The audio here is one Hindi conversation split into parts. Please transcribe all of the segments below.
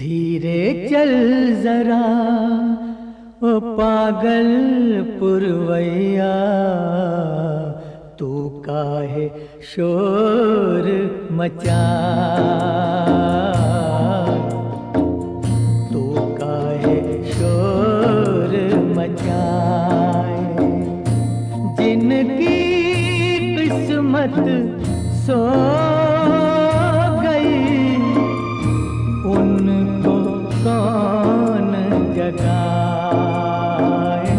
धीरे चल जरा ओ पागल पुरवैया, तू काहे शोर मचा, तू काहे शोर मचाए। जिनकी किस्मत सो गई उनको कौन जगाए।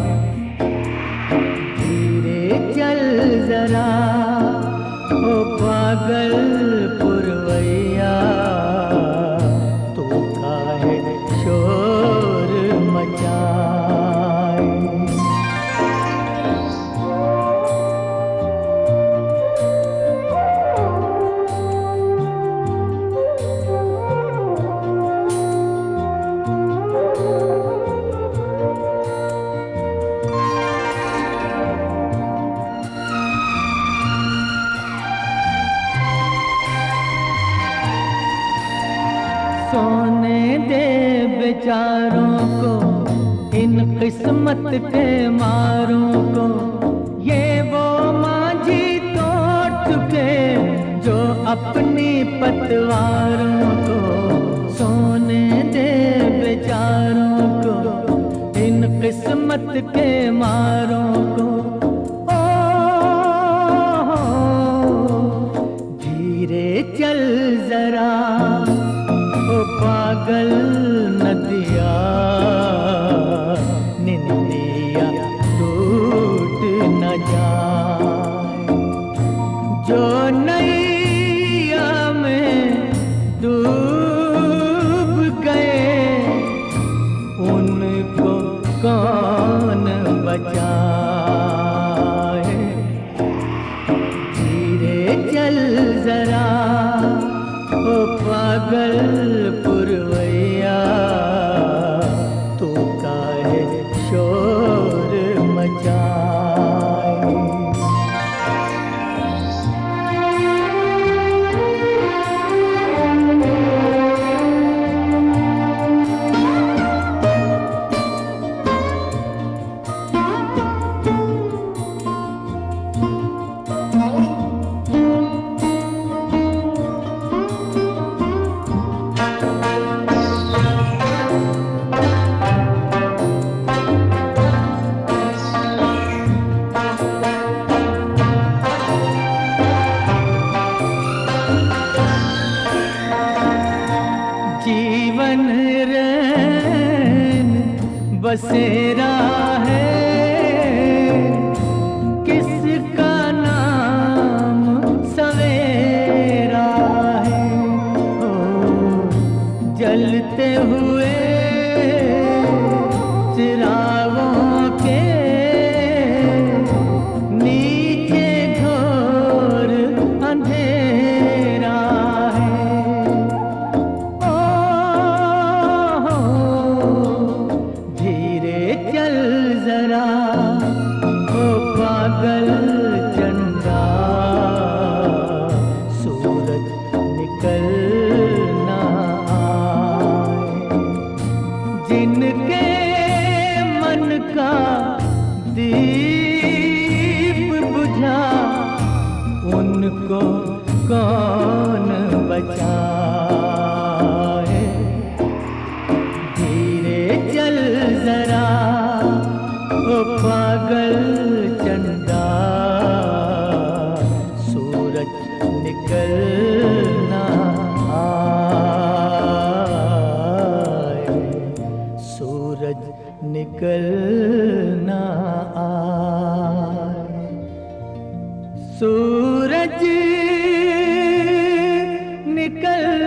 धीरे चल जरा ओ पागल पुरवैया, तू काहे शोर मचाए। सोने दे बेचारों को, इन किस्मत के मारों को, ये वो मांझी तोड़ चुके जो अपनी पतवारों को। सोने दे बेचारों को, इन किस्मत के मारों को। ओ धीरे चल जरा ओ पागल नदिया, निंदिया टूट न जाए। जो नैया में डूब गए उनको कौन बचाए। धीरे चल जरा ओ पागल पुरवैया, तू काहे शोर मचाए। जीवन रैन बसेरा है, किसका नाम सवेरा है। ओ जलते हुए चिरागों के नीचे घोर अंधेरा है। चल जरा ओ पागल चंदा, सूरज निकल ना आए। जिनके मन का दीप बुझा उनको कौन बचाए। धीरे चल जरा ओ पागल चंदा, सूरज निकल ना आए, सूरज निकल ना आए। सूरज निकल